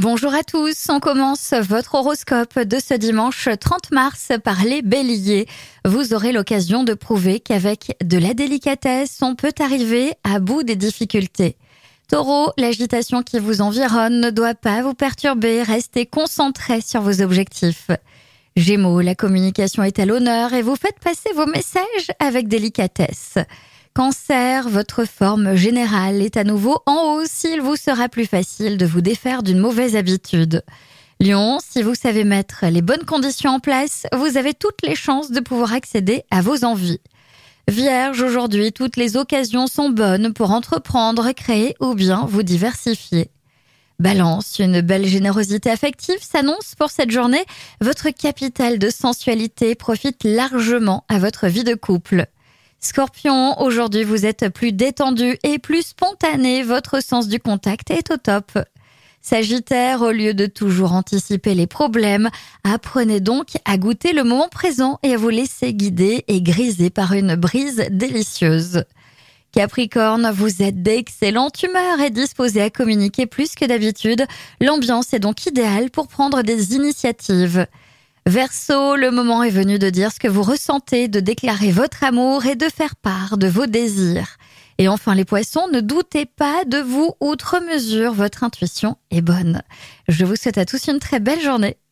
Bonjour à tous, on commence votre horoscope de ce dimanche 30 mars par les béliers. Vous aurez l'occasion de prouver qu'avec de la délicatesse, on peut arriver à bout des difficultés. Taureau, l'agitation qui vous environne ne doit pas vous perturber, restez concentré sur vos objectifs. Gémeaux, la communication est à l'honneur et vous faites passer vos messages avec délicatesse. Cancer, votre forme générale est à nouveau en hausse, il vous sera plus facile de vous défaire d'une mauvaise habitude. Lion, si vous savez mettre les bonnes conditions en place, vous avez toutes les chances de pouvoir accéder à vos envies. Vierge, aujourd'hui, toutes les occasions sont bonnes pour entreprendre, créer ou bien vous diversifier. Balance, une belle générosité affective s'annonce pour cette journée. Votre capital de sensualité profite largement à votre vie de couple. Scorpion, aujourd'hui vous êtes plus détendu et plus spontané, votre sens du contact est au top. Sagittaire, au lieu de toujours anticiper les problèmes, apprenez donc à goûter le moment présent et à vous laisser guider et griser par une brise délicieuse. Capricorne, vous êtes d'excellente humeur et disposé à communiquer plus que d'habitude. L'ambiance est donc idéale pour prendre des initiatives. Verseau, le moment est venu de dire ce que vous ressentez, de déclarer votre amour et de faire part de vos désirs. Et enfin les poissons, ne doutez pas de vous outre mesure, votre intuition est bonne. Je vous souhaite à tous une très belle journée.